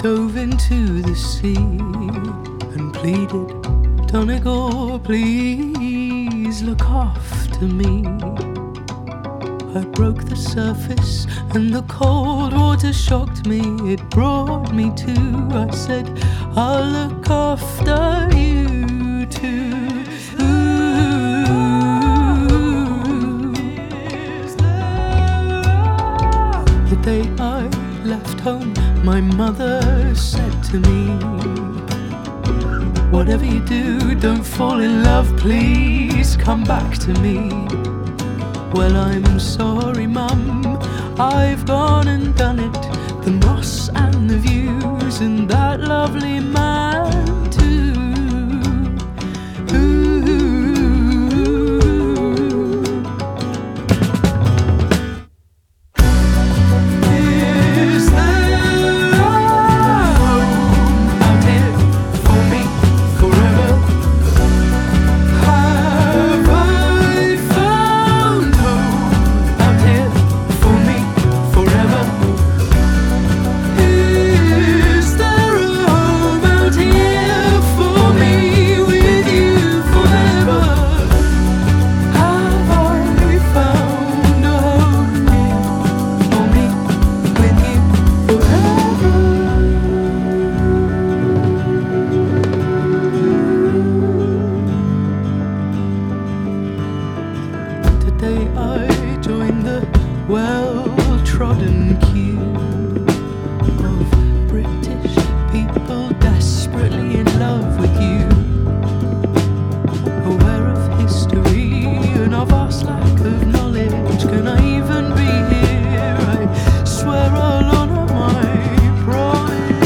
dove into the sea and pleaded, Donegal, please look after me. I broke the surface and the cold water shocked me. It brought me to, I said, I'll look after you too. The day I left home, my mother said to me, whatever you do, don't fall in love, please come back to me. Well, I'm sorry, Mum, I've gone and done it. The moss and the views and that lovely man too. Is there a home out here for me forever? Have I found home out here for me forever? Is there a home out here for me with you forever? Have I found a home here for me with you forever? Today I joined the well-trodden queue of British people desperately in love with you, aware of history and of our lack of knowledge. Can I even be here? I swear I'll honor my promise.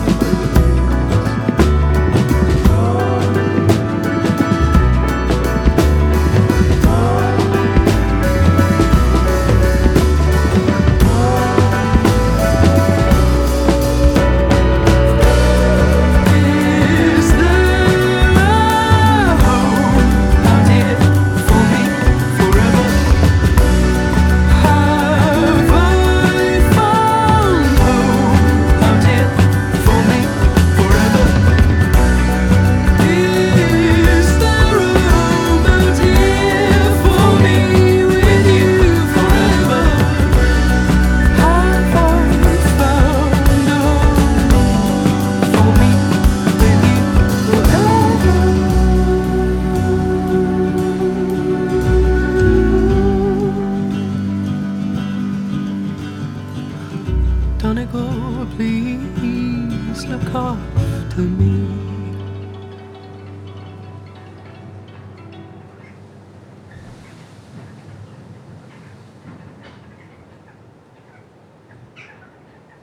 Is there a home out here for me forever? Have I found home out here for me forever? Is there a home out here for me with you forever? Have I found a home for me with you forever? Donegal, please look after me.